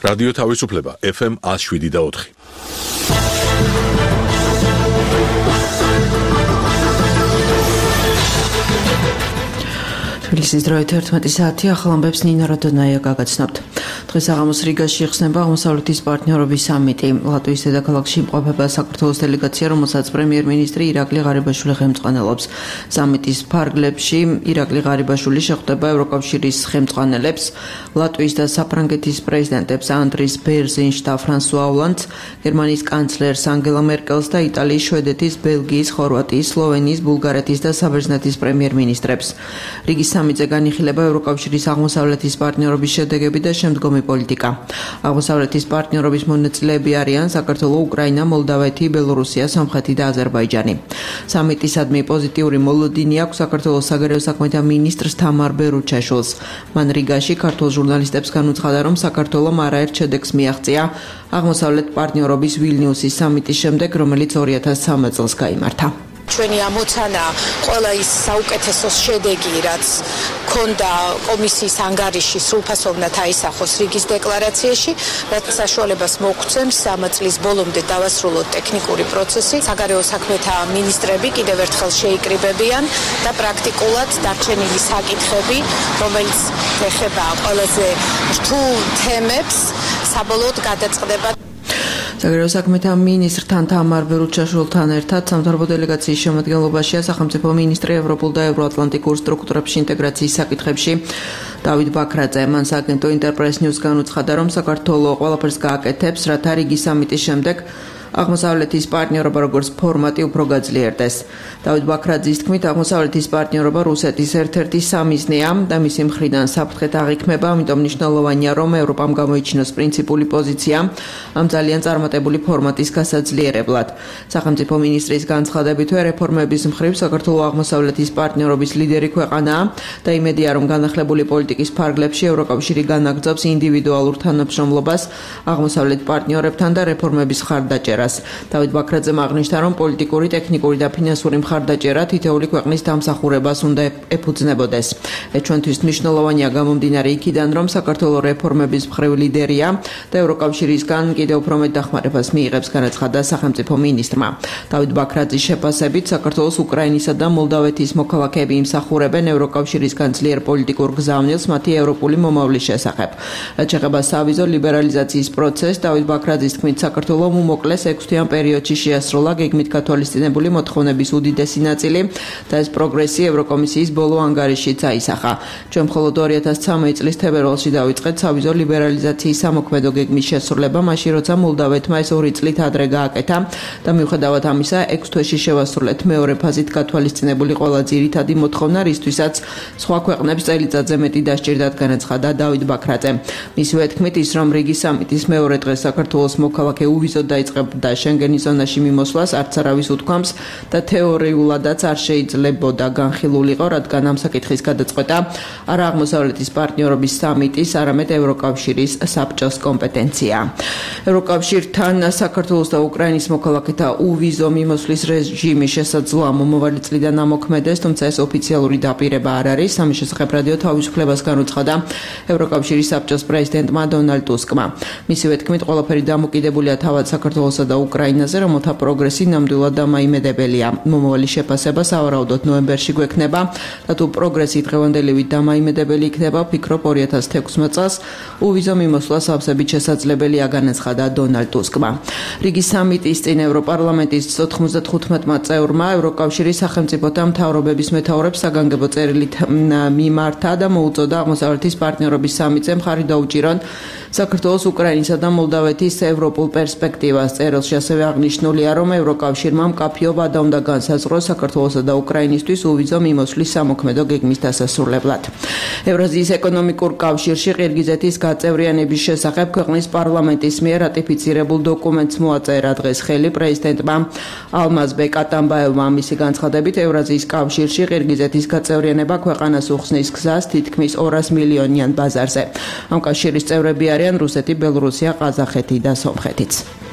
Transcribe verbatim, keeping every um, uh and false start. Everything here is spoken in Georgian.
რადიო თავისუფლება ეფ ემ one oh seven და four. თბილისის დროით ერთმეტი საათი ახალ ამბებს ნინა როდონაია გაგაცნობთ. დღეს აღამოს რიგაში იხსნება აღმოსავლეთის პარტნიორობის სამიტი. ლატვიის დედაქალაქში იმყოფება საქართველოს დელეგაცია, რომელსაც პრემიერ-მინისტრი ირაკლი ღარიბაშვილი ხელმძღვანელობს. სამიტის ფარგლებში ირაკლი ღარიბაშვილი შეხვდება ევროკავშირის ხელმძღვანელებს, ლატვიის და საფრანგეთის პრეზიდენტებს ანდრის ბერზინს და ფრანსუა ოლანდს, გერმანიის კანცლერს ანგელა მერკელს და იტალიის, შვედეთის, ბელგიის, ხორვატიის, სლოვენიის, ბულგარეთის და საბერძნეთის პრემიერ-მინისტრებს. რიგის სამიტზე განიხილება ევროკავშირის აღმოსავლეთის პარტნიორობის შედეგები და შემდგომი პოლიტიკა. აღმოსავლეთის პარტნიორობის მონაწილეები არიან საქართველო, უკრაინა, მოლდავეთი, ბელორუსია, სომხეთი და აზერბაიჯანი. სამიტისადმი პოზიტიური მოლოდინი აქვს საქართველოს საგარეო საქმეთა მინისტრს თამარ ბერუჩაშვილს. მან რიგაში ქართულ ჟურნალისტებს განუცხადა, რომ საქართველომ არაერთ შედეგს მიაღწია აღმოსავლეთ პარტნიორობის ვილნიუსის სამიტის შემდეგ, რომელიც two thousand three წელს გაიმართა. ჩვენი ამოცანა ყველა ის საუკეთესო შედეგი, რაც ქონდა კომისიის ანგარიში სრულფასოვნად აისახოს რიგის დეკლარაციაში, რაც საშუალებას მოგცემს ამ წლის ბოლომდე დავასრულოთ ტექნიკური პროცესი. საგარეო საქმეთა მინისტრები კიდევ ერთხელ შეიკრიბებიან და პრაქტიკულად დარჩენილი საკითხები, რომელიც ეხება ყველაზე რთულ თემებს, საბოლოოდ გადაწყდება. საგარეო საქმეთა მინისტრთან თამარ ბერუჩაშვილთან ერთად სამთავრობო დელეგაციის შემადგენლობაშია სახელმწიფო მინისტრი ევროპულ და ევროატლანტიკურ სტრუქტურებში ინტეგრაციის საკითხებში დავით ბაქრაძე. მან სააგენტო ინტერპრეს ნიუს განუცხადა, რომ საქართველო ყველაფერს გააკეთებს, რათა რიგის სამიტის შემდეგ აღმოსავლეთის პარტნიორობა როგორც ფორმატი უფრო გაძლიერდეს. დავით ბაქრაძის თქმით, აღმოსავლეთის პარტნიორობა რუსეთის ერთ-ერთი სამიზნეა და მისი მხრიდან საფრთხეთ აღიქმება, ამიტომ მნიშვნელოვანია, რომ ევროპამ გამოიჩინოს პრინციპული პოზიცია ამ ძალიან წარმატებული ფორმატის გასაძლიერებლად. სახელმწიფო მინისტრის განცხადებითვე რეფორმების მხრივ საქართველო აღმოსავლეთის პარტნიორობის ლიდერი ქვეყანაა და იმედია, რომ განახლებული პოლიტიკის ფარგლებში ევროკავშირი განაგრძობს ინდივიდუალურ თანამშრომლობას აღმოსავლეთ პარტნიორებთან და რეფორმების მხარდაჭერას. დავით ბაქრაძემ აღნიშნა, რომ პოლიტიკური, ტექნიკური და ფინანსური მხარდაჭერა თითოეული ქვეყნის დამსახურებას უნდა ეფუძნებოდეს. ჩვენთვის მნიშვნელოვანია გამომდინარე იქიდან, რომ საქართველო რეფორმების მხრივ ლიდერია და ევროკავშირისგან კიდევ უფრო მეტ დახმარებას მიიღებს, განაცხადა სახელმწიფო მინისტრმა. დავით ბაქრაძის შეფასებით, საქართველოს, უკრაინისა და მოლდავეთის მოქალაქეები იმსახურებენ ევროკავშირისგან ძლიერ პოლიტიკურ გზავნილს მათი ევროპული მომავლის შესახებ. რაც შეეხება სავიზო ლიბერალიზაციის პროცესს, დავით ბაქრაძის თქმით, საქართველომ უმოკლეს ექვსთვიან პერიოდში შეასრულა გეგმით გათვალისწინებული მოთხოვნების უდიდესი ნაწილი და ეს პროგრესი ევროკომისიის ბოლო ანგარიშიც აისახა. ჩვენ მხოლოდ two thousand three წლის თებერვალში დავიწყეთ სავიზო ლიბერალიზაციის სამოქმედო გეგმის შესრულება, მაშინ როცა მოლდავეთმა ეს ორი წლით ადრე გააკეთა და მიუხედავად ამისა ექვს თვეში შევასრულეთ მეორე ფაზით გათვალისწინებული ყველა ძირითადი მოთხოვნა, რისთვისაც სხვა ქვეყნებს წელიწადზე მეტი დასჭირდათ, განაცხადა დავით ბაქრაძე. მისივე თქმით, ის რომ რიგის სამიტის მეორე დღეს საქართველოს მოქალაქე უვიზოდ დაიწყებდა შენგენის ზონაში მიმოსვლას არც არავის უთქვამს და თეორიულადაც არ შეიძლებოდა განხილულიყო, რადგან ამ საკითხის გადაწყვეტა არა აღმოსავლეთის პარტნიორობის სამიტის, არამედ ევროკავშირის საბჭოს კომპეტენცია. ევროკავშირთან საქართველოს და უკრაინის მოქალაქეთა უვიზო მიმოსვლის რეჟიმი შესაძლოა მომავალი წლიდან ამოქმედეს, თუმცა ეს ოფიციალური დაპირება არ არის. ამის შესახებ რადიო თავისუფლებას განუცხადა ევროკავშირის საბჭოს პრეზიდენტმა დონალდ ტუსკმა. მისივე თქმით, ყველაფერი დამოკიდებულია თავად საქართველოსა და უკრაინაზე, რომელთა პროგრესი ნამდვილად დამაიმედებელია. მომავალი შეფასება სავარაუდოდ ნოემბერში გვექნება და თუ პროგრესი დღევანდელივით დამაიმედებელი იქნება, ვფიქრობ two thousand six წელს უვიზო მიმოსვლა სავსებით შესაძლებელია, განაცხადა დონალდ ტუსკმა. რიგის სამიტის წინ ევროპარლამენტის ninety-five წევრმა ევროკავშირის სახელმწიფოთა მთავრობების მეთაურებს საგანგებო წერილით მიმართა და მოუწოდა აღმოსავლეთის პარტნიორობის სამიტზე მხარი დაუჭირონ საქართველოს, უკრაინისა და მოლდავეთის ევროპულ პერსპექტივას. წერილში ასევე აღნიშნულია, რომ ევროკავშირმა მკაფიო ვადა უნდა განსაზღვროს საქართველოსა და უკრაინისთვის უვიზო მიმოსვლის სამოქმედო გეგმის დასასრულებლად. ევრაზიის ეკონომიკურ კავშირში ყირგიზეთის გაწევრიანების შესახებ ქვეყნის პარლამენტის მიერ რატიფიცირებულ დოკუმენტს მოაწერა დღეს ხელი პრეზიდენტმა ალმაზბეკ ატამბაევმა. მისი განცხადებით, ევრაზიის კავშირში ყირგიზეთის გაწევრიანება ქვეყანას უხსნის გზას თითქმის two hundred მილიონიან ბაზარზე. ამ კავშირის წევრები არიან რუსეთი, ბელორუსია, ყაზახეთი და სომხეთიც.